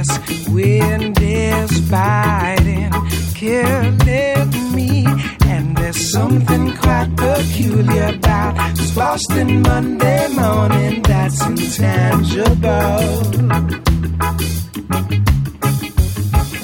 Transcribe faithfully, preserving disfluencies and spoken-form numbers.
this wind is biting, killing me. And there's something quite peculiar about this Boston Monday morning that's intangible.